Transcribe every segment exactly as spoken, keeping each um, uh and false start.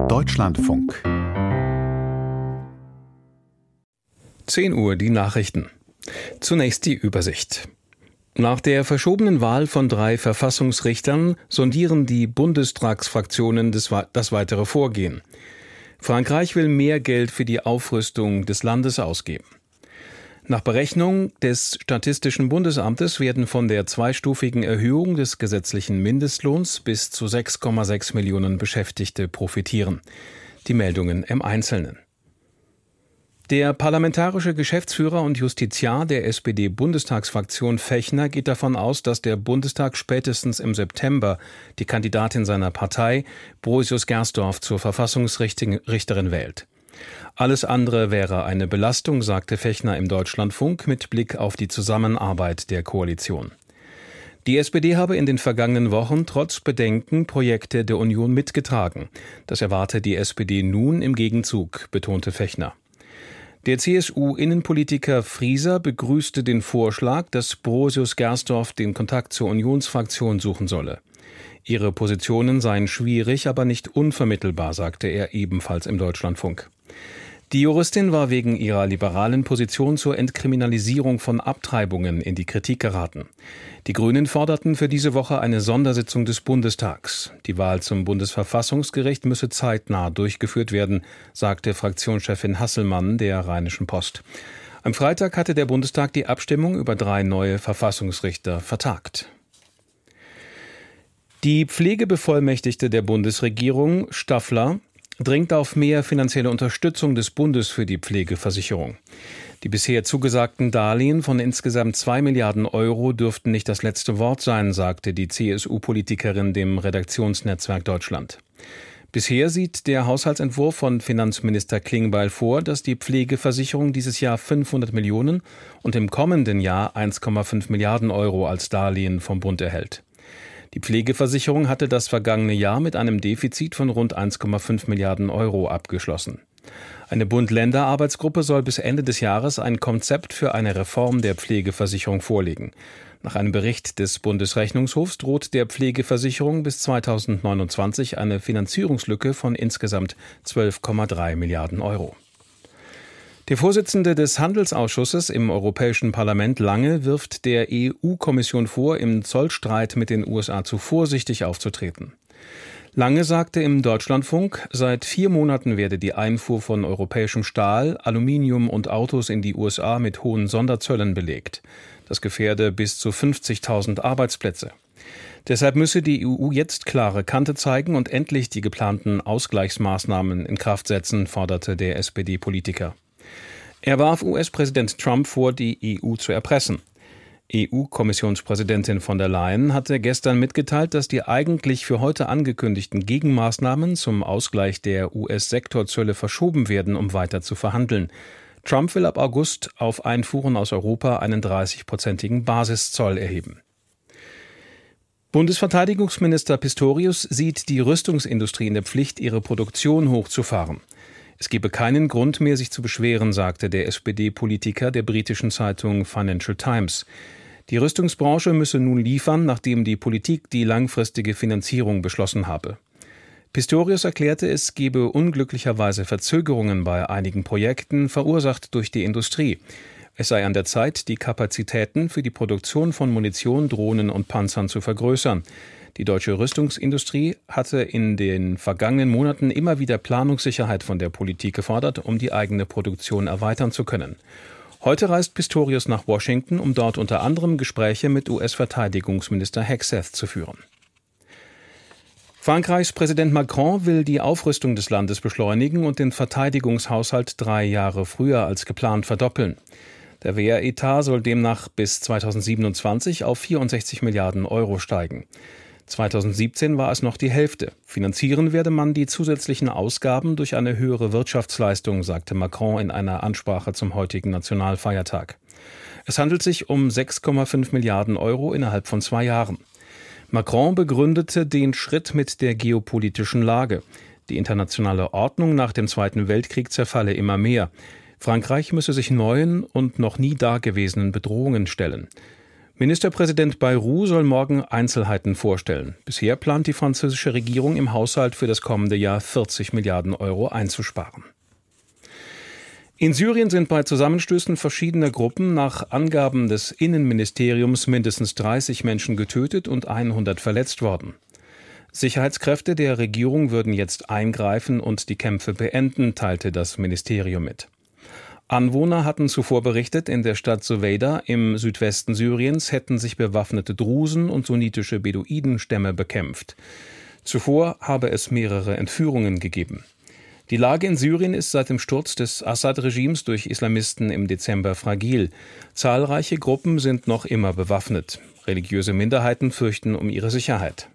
Deutschlandfunk. zehn Uhr die Nachrichten. Zunächst die Übersicht. Nach der verschobenen Wahl von drei Verfassungsrichtern sondieren die Bundestagsfraktionen das, das weitere Vorgehen. Frankreich will mehr Geld für die Aufrüstung des Landes ausgeben. Nach Berechnung des Statistischen Bundesamtes werden von der zweistufigen Erhöhung des gesetzlichen Mindestlohns bis zu sechs Komma sechs Millionen Beschäftigte profitieren. Die Meldungen im Einzelnen. Der parlamentarische Geschäftsführer und Justiziar der S P D-Bundestagsfraktion Fechner geht davon aus, dass der Bundestag spätestens im September die Kandidatin seiner Partei, Brosius Gersdorf, zur Verfassungsrichterin wählt. Alles andere wäre eine Belastung, sagte Fechner im Deutschlandfunk mit Blick auf die Zusammenarbeit der Koalition. Die S P D habe in den vergangenen Wochen trotz Bedenken Projekte der Union mitgetragen. Das erwarte die S P D nun im Gegenzug, betonte Fechner. Der C S U-Innenpolitiker Frieser begrüßte den Vorschlag, dass Brosius Gersdorf den Kontakt zur Unionsfraktion suchen solle. Ihre Positionen seien schwierig, aber nicht unvermittelbar, sagte er ebenfalls im Deutschlandfunk. Die Juristin war wegen ihrer liberalen Position zur Entkriminalisierung von Abtreibungen in die Kritik geraten. Die Grünen forderten für diese Woche eine Sondersitzung des Bundestags. Die Wahl zum Bundesverfassungsgericht müsse zeitnah durchgeführt werden, sagte Fraktionschefin Hasselmann der Rheinischen Post. Am Freitag hatte der Bundestag die Abstimmung über drei neue Verfassungsrichter vertagt. Die Pflegebevollmächtigte der Bundesregierung, Staffler, dringt auf mehr finanzielle Unterstützung des Bundes für die Pflegeversicherung. Die bisher zugesagten Darlehen von insgesamt zwei Milliarden Euro dürften nicht das letzte Wort sein, sagte die C S U-Politikerin dem Redaktionsnetzwerk Deutschland. Bisher sieht der Haushaltsentwurf von Finanzminister Klingbeil vor, dass die Pflegeversicherung dieses Jahr fünfhundert Millionen und im kommenden Jahr eins Komma fünf Milliarden Euro als Darlehen vom Bund erhält. Die Pflegeversicherung hatte das vergangene Jahr mit einem Defizit von rund eins Komma fünf Milliarden Euro abgeschlossen. Eine Bund-Länder-Arbeitsgruppe soll bis Ende des Jahres ein Konzept für eine Reform der Pflegeversicherung vorlegen. Nach einem Bericht des Bundesrechnungshofs droht der Pflegeversicherung bis zweitausendneunundzwanzig eine Finanzierungslücke von insgesamt zwölf Komma drei Milliarden Euro. Der Vorsitzende des Handelsausschusses im Europäischen Parlament, Lange, wirft der E U-Kommission vor, im Zollstreit mit den U S A zu vorsichtig aufzutreten. Lange sagte im Deutschlandfunk, seit vier Monaten werde die Einfuhr von europäischem Stahl, Aluminium und Autos in die U S A mit hohen Sonderzöllen belegt. Das gefährde bis zu fünfzigtausend Arbeitsplätze. Deshalb müsse die E U jetzt klare Kante zeigen und endlich die geplanten Ausgleichsmaßnahmen in Kraft setzen, forderte der S P D-Politiker. Er warf U S-Präsident Trump vor, die E U zu erpressen. E U-Kommissionspräsidentin von der Leyen hatte gestern mitgeteilt, dass die eigentlich für heute angekündigten Gegenmaßnahmen zum Ausgleich der U S-Sektorzölle verschoben werden, um weiter zu verhandeln. Trump will ab August auf Einfuhren aus Europa einen dreißigprozentigen Basiszoll erheben. Bundesverteidigungsminister Pistorius sieht die Rüstungsindustrie in der Pflicht, ihre Produktion hochzufahren. Es gebe keinen Grund mehr, sich zu beschweren, sagte der S P D-Politiker der britischen Zeitung Financial Times. Die Rüstungsbranche müsse nun liefern, nachdem die Politik die langfristige Finanzierung beschlossen habe. Pistorius erklärte, es gebe unglücklicherweise Verzögerungen bei einigen Projekten, verursacht durch die Industrie. Es sei an der Zeit, die Kapazitäten für die Produktion von Munition, Drohnen und Panzern zu vergrößern. Die deutsche Rüstungsindustrie hatte in den vergangenen Monaten immer wieder Planungssicherheit von der Politik gefordert, um die eigene Produktion erweitern zu können. Heute reist Pistorius nach Washington, um dort unter anderem Gespräche mit U S-Verteidigungsminister Hegseth zu führen. Frankreichs Präsident Macron will die Aufrüstung des Landes beschleunigen und den Verteidigungshaushalt drei Jahre früher als geplant verdoppeln. Der Wehretat soll demnach bis zweitausendsiebenundzwanzig auf vierundsechzig Milliarden Euro steigen. zweitausendsiebzehn war es noch die Hälfte. Finanzieren werde man die zusätzlichen Ausgaben durch eine höhere Wirtschaftsleistung, sagte Macron in einer Ansprache zum heutigen Nationalfeiertag. Es handelt sich um sechs Komma fünf Milliarden Euro innerhalb von zwei Jahren. Macron begründete den Schritt mit der geopolitischen Lage. Die internationale Ordnung nach dem Zweiten Weltkrieg zerfalle immer mehr. Frankreich müsse sich neuen und noch nie dagewesenen Bedrohungen stellen. Ministerpräsident Bayrou soll morgen Einzelheiten vorstellen. Bisher plant die französische Regierung im Haushalt für das kommende Jahr vierzig Milliarden Euro einzusparen. In Syrien sind bei Zusammenstößen verschiedener Gruppen nach Angaben des Innenministeriums mindestens dreißig Menschen getötet und hundert verletzt worden. Sicherheitskräfte der Regierung würden jetzt eingreifen und die Kämpfe beenden, teilte das Ministerium mit. Anwohner hatten zuvor berichtet, in der Stadt Soweida im Südwesten Syriens hätten sich bewaffnete Drusen und sunnitische Beduidenstämme bekämpft. Zuvor habe es mehrere Entführungen gegeben. Die Lage in Syrien ist seit dem Sturz des Assad-Regimes durch Islamisten im Dezember fragil. Zahlreiche Gruppen sind noch immer bewaffnet. Religiöse Minderheiten fürchten um ihre Sicherheit.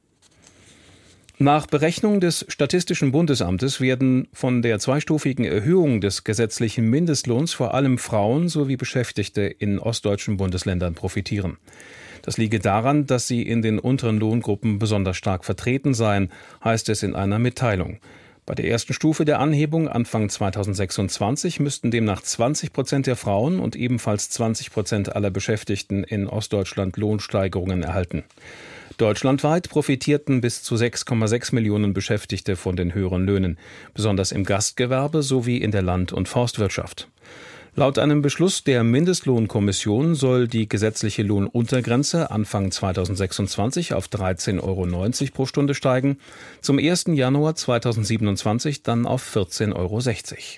Nach Berechnung des Statistischen Bundesamtes werden von der zweistufigen Erhöhung des gesetzlichen Mindestlohns vor allem Frauen sowie Beschäftigte in ostdeutschen Bundesländern profitieren. Das liege daran, dass sie in den unteren Lohngruppen besonders stark vertreten seien, heißt es in einer Mitteilung. Bei der ersten Stufe der Anhebung Anfang zweitausendsechsundzwanzig müssten demnach zwanzig Prozent der Frauen und ebenfalls zwanzig Prozent aller Beschäftigten in Ostdeutschland Lohnsteigerungen erhalten. Deutschlandweit profitierten bis zu sechs Komma sechs Millionen Beschäftigte von den höheren Löhnen, besonders im Gastgewerbe sowie in der Land- und Forstwirtschaft. Laut einem Beschluss der Mindestlohnkommission soll die gesetzliche Lohnuntergrenze Anfang zweitausendsechsundzwanzig auf dreizehn Euro neunzig pro Stunde steigen, zum ersten Januar zweitausendsiebenundzwanzig dann auf vierzehn Euro sechzig.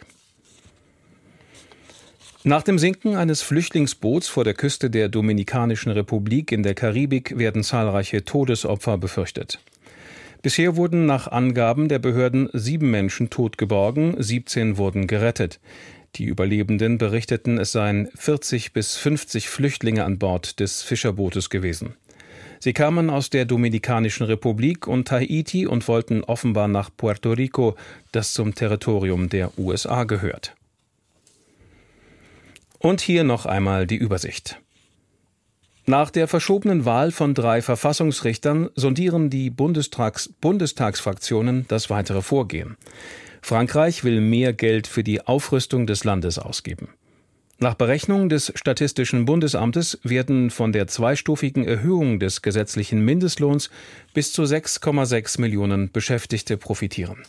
Nach dem Sinken eines Flüchtlingsboots vor der Küste der Dominikanischen Republik in der Karibik werden zahlreiche Todesopfer befürchtet. Bisher wurden nach Angaben der Behörden sieben Menschen tot geborgen, siebzehn wurden gerettet. Die Überlebenden berichteten, es seien vierzig bis fünfzig Flüchtlinge an Bord des Fischerbootes gewesen. Sie kamen aus der Dominikanischen Republik und Haiti und wollten offenbar nach Puerto Rico, das zum Territorium der U S A gehört. Und hier noch einmal die Übersicht. Nach der verschobenen Wahl von drei Verfassungsrichtern sondieren die Bundestags- Bundestagsfraktionen das weitere Vorgehen. Frankreich will mehr Geld für die Aufrüstung des Landes ausgeben. Nach Berechnung des Statistischen Bundesamtes werden von der zweistufigen Erhöhung des gesetzlichen Mindestlohns bis zu sechs Komma sechs Millionen Beschäftigte profitieren.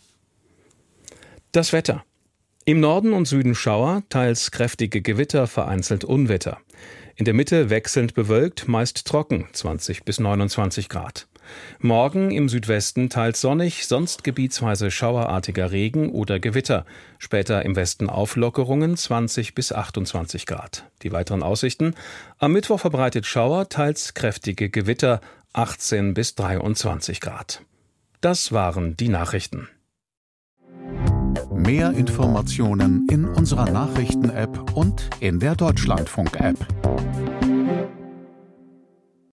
Das Wetter. Im Norden und Süden Schauer, teils kräftige Gewitter, vereinzelt Unwetter. In der Mitte wechselnd bewölkt, meist trocken, zwanzig bis neunundzwanzig Grad. Morgen im Südwesten teils sonnig, sonst gebietsweise schauerartiger Regen oder Gewitter. Später im Westen Auflockerungen, zwanzig bis achtundzwanzig Grad. Die weiteren Aussichten: am Mittwoch verbreitet Schauer, teils kräftige Gewitter, achtzehn bis dreiundzwanzig Grad. Das waren die Nachrichten. Mehr Informationen in unserer Nachrichten-App und in der Deutschlandfunk-App.